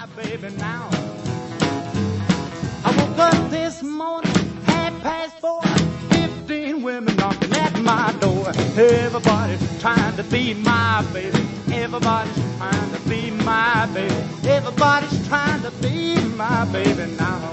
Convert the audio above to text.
baby now. I woke up this morning, 4:30, 15 women knocking at my door. Everybody's trying to be my baby. Everybody's trying to be my baby. Everybody's trying to be my baby now.